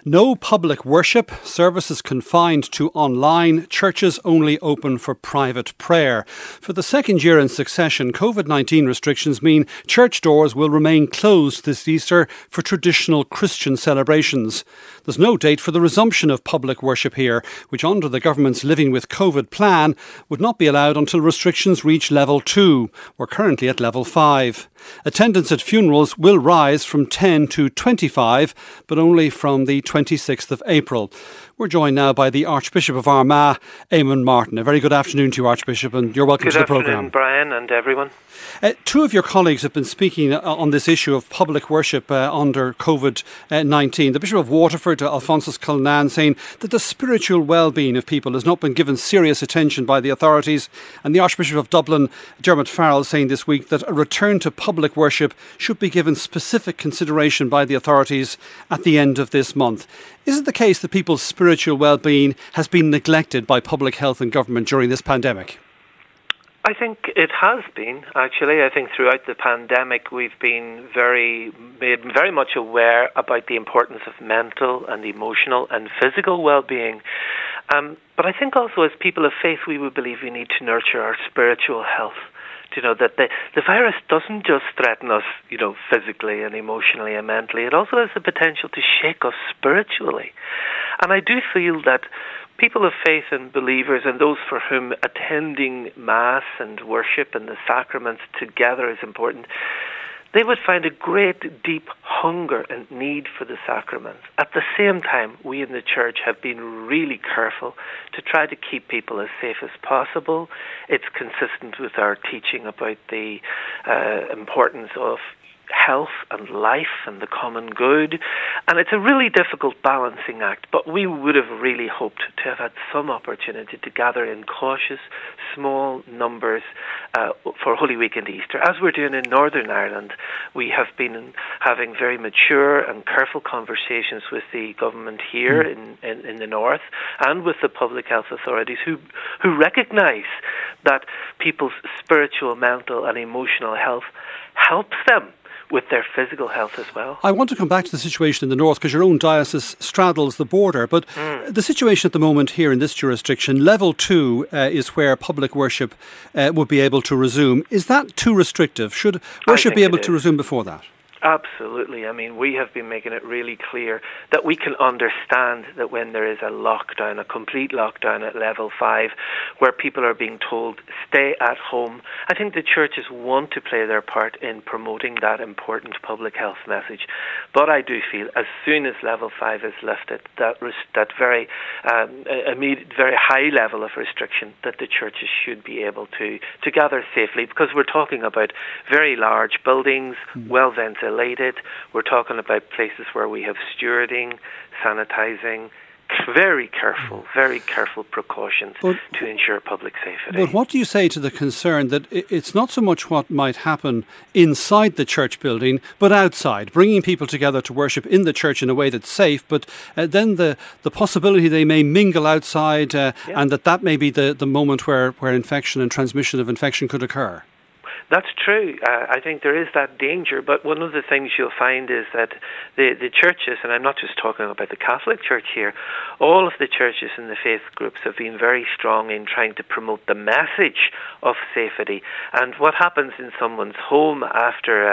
No public worship, services confined to online, churches only open for private prayer. For the second year in succession, COVID-19 restrictions mean church doors will remain closed this Easter for traditional Christian celebrations. There's no date for the resumption of public worship here, which under the government's Living with COVID plan would not be allowed until restrictions reach level 2. We're currently at level 5. Attendance at funerals will rise from 10 to 25, but only from the 26th of April. We're joined now by the Archbishop of Armagh, Eamon Martin. A very good afternoon to you, Archbishop, and you're welcome to the programme. Good afternoon, Brian, and everyone. Two of your colleagues have been speaking on this issue of public worship under COVID-19. The Bishop of Waterford, Alphonsus Cullinan, saying that the spiritual well-being of people has not been given serious attention by the authorities. And the Archbishop of Dublin, Dermot Farrell, saying this week that a return to public worship should be given specific consideration by the authorities at the end of this month. Is it the case that people's spiritual well-being has been neglected by public health and government during this pandemic? I think it has been, actually. I think throughout the pandemic we've been made very much aware about the importance of mental and emotional and physical well-being. But I think also as people of faith we would believe we need to nurture our spiritual health. To know that the virus doesn't just threaten us, physically and emotionally and mentally. It also has the potential to shake us spiritually. And I do feel that people of faith and believers and those for whom attending Mass and worship and the sacraments together is important, they would find a great deep hunger and need for the sacraments. At the same time, we in the Church have been really careful to try to keep people as safe as possible. It's consistent with our teaching about the importance of health and life and the common good, and it's a really difficult balancing act, but we would have really hoped to have had some opportunity to gather in cautious, small numbers for Holy Week and Easter. As we're doing in Northern Ireland, we have been having very mature and careful conversations with the government here in the north and with the public health authorities who recognise that people's spiritual, mental and emotional health helps them with their physical health as well. I want to come back to the situation in the north because your own diocese straddles the border, but the situation at the moment here in this jurisdiction, level 2 is where public worship would be able to resume. Is that too restrictive? Should worship be able to resume before that? Absolutely. I mean, we have been making it really clear that we can understand that when there is a lockdown, a complete lockdown at level 5, where people are being told, stay at home, I think the churches want to play their part in promoting that important public health message. But I do feel as soon as level 5 is lifted, that very very high level of restriction, that the churches should be able to gather safely, because we're talking about very large buildings, well ventilated. We're talking about places where we have stewarding, sanitising, very careful precautions to ensure public safety. But what do you say to the concern that it's not so much what might happen inside the church building, but outside, bringing people together to worship in the church in a way that's safe, but then the possibility they may mingle outside and that may be the moment where infection and transmission of infection could occur? That's true. I think there is that danger, but one of the things you'll find is that the churches, and I'm not just talking about the Catholic Church here, all of the churches and the faith groups have been very strong in trying to promote the message of safety. And what happens in someone's home after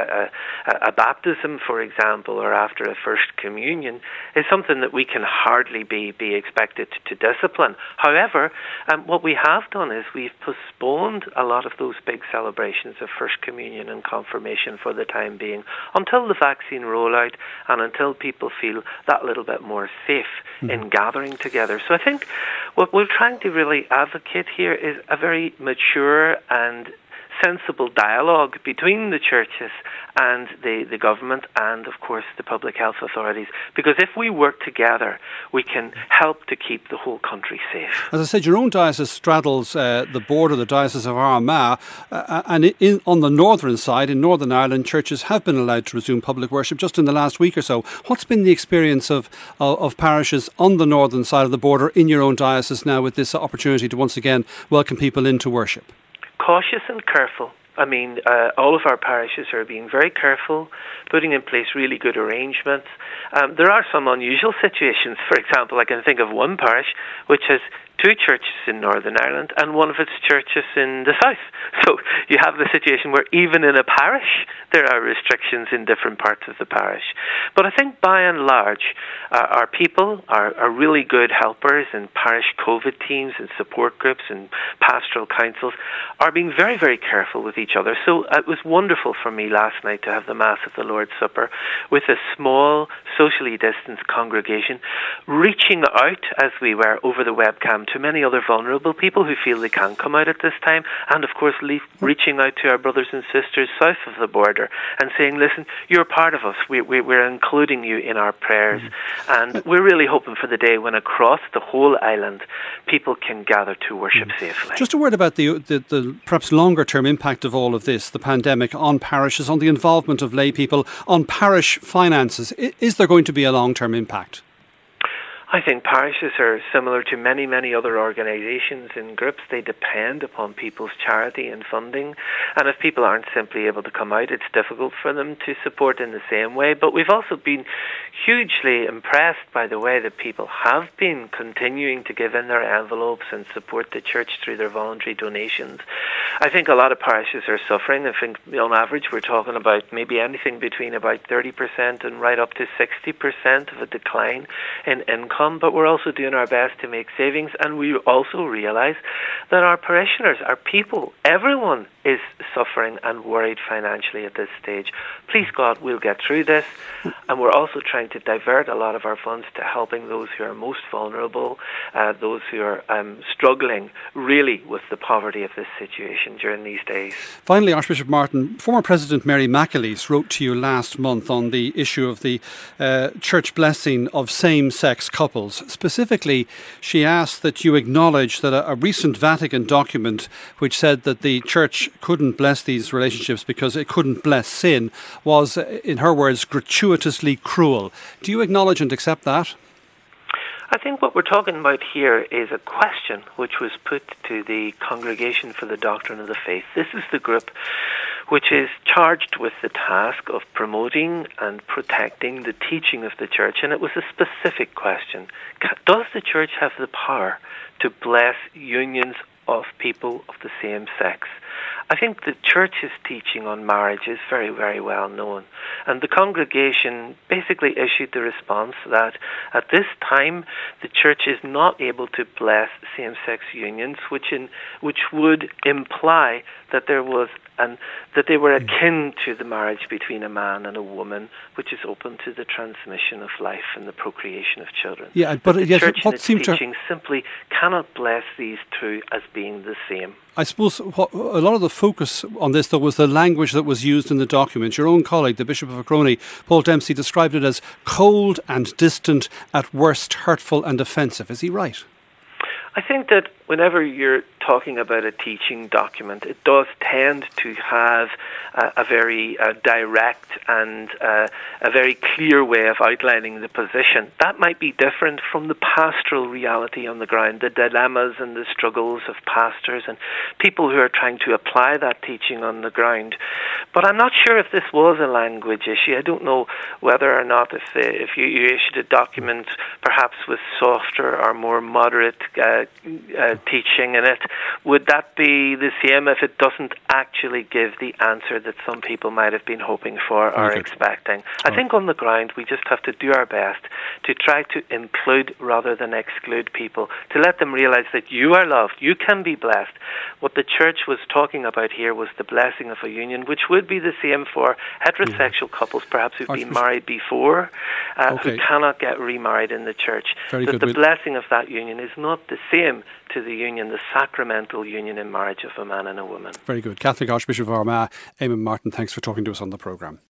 a baptism, for example, or after a first communion, is something that we can hardly be expected to discipline. However, what we have done is we've postponed a lot of those big celebrations of First Communion and Confirmation for the time being, until the vaccine rollout and until people feel that little bit more safe in gathering together. So I think what we're trying to really advocate here is a very mature and sensible dialogue between the churches and the government and, of course, the public health authorities. Because if we work together, we can help to keep the whole country safe. As I said, your own diocese straddles the border, the Diocese of Armagh, and on the northern side, in Northern Ireland, churches have been allowed to resume public worship just in the last week or so. What's been the experience of parishes on the northern side of the border in your own diocese now with this opportunity to once again welcome people into worship? Cautious and careful. I mean, all of our parishes are being very careful, putting in place really good arrangements. There are some unusual situations. For example, I can think of one parish which has two churches in Northern Ireland and one of its churches in the south. So you have the situation where even in a parish there are restrictions in different parts of the parish. But I think by and large our people are really good helpers, and parish COVID teams and support groups and pastoral councils are being very, very careful with each other. So it was wonderful for me last night to have the Mass of the Lord's Supper with a small, socially distanced congregation reaching out, as we were over the webcam, to many other vulnerable people who feel they can't come out at this time, and of course reaching out to our brothers and sisters south of the border and saying, listen, you're part of us, we're including you in our prayers. And we're really hoping for the day when across the whole island people can gather to worship safely. Just a word about the perhaps longer term impact of all of this, the pandemic, on parishes, on the involvement of lay people, on parish finances. Is there going to be a long term impact? I think parishes are similar to many, many other organisations and groups. They depend upon people's charity and funding. And if people aren't simply able to come out, it's difficult for them to support in the same way. But we've also been hugely impressed by the way that people have been continuing to give in their envelopes and support the church through their voluntary donations. I think a lot of parishes are suffering. I think on average we're talking about maybe anything between about 30% and right up to 60% of a decline in income. But we're also doing our best to make savings, and we also realise that our parishioners, our people, everyone is suffering and worried financially at this stage. Please God, we'll get through this, and we're also trying to divert a lot of our funds to helping those who are most vulnerable, those who are struggling really with the poverty of this situation during these days. Finally, Archbishop Martin, former President Mary McAleese wrote to you last month on the issue of the church blessing of same-sex couples. Specifically, she asked that you acknowledge that a recent Vatican document which said that the church couldn't bless these relationships because it couldn't bless sin was, in her words, gratuitously cruel. Do you acknowledge and accept that? I think what we're talking about here is a question which was put to the Congregation for the Doctrine of the Faith. This is the group which is charged with the task of promoting and protecting the teaching of the church, and it was a specific question. Does the church have the power to bless unions of people of the same sex? I think the church's teaching on marriage is very, very well known. And the congregation basically issued the response that at this time the church is not able to bless same-sex unions, which would imply that there was that they were akin to the marriage between a man and a woman, which is open to the transmission of life and the procreation of children. Yeah, but the church in its teaching simply cannot bless these two as being the same. I suppose a lot of the focus on this, though, was the language that was used in the document. Your own colleague, the Bishop of Acrony, Paul Dempsey, described it as cold and distant, at worst hurtful and offensive. Is he right? I think that whenever you're talking about a teaching document, it does tend to have a very direct and a very clear way of outlining the position. That might be different from the pastoral reality on the ground, the dilemmas and the struggles of pastors and people who are trying to apply that teaching on the ground. But I'm not sure if this was a language issue. I don't know whether or not if you issued a document perhaps with softer or more moderate teaching in it, would that be the same if it doesn't actually give the answer that some people might have been hoping for or expecting? I think on the ground we just have to do our best to try to include rather than exclude people, to let them realize that you are loved, you can be blessed. What the church was talking about here was the blessing of a union, which would be the same for heterosexual couples perhaps who've been married before, who cannot get remarried in the church. That the blessing of that union is not the same to the union, the sacramental union in marriage of a man and a woman. Very good. Catholic Archbishop of Armagh, Eamon Martin, thanks for talking to us on the programme.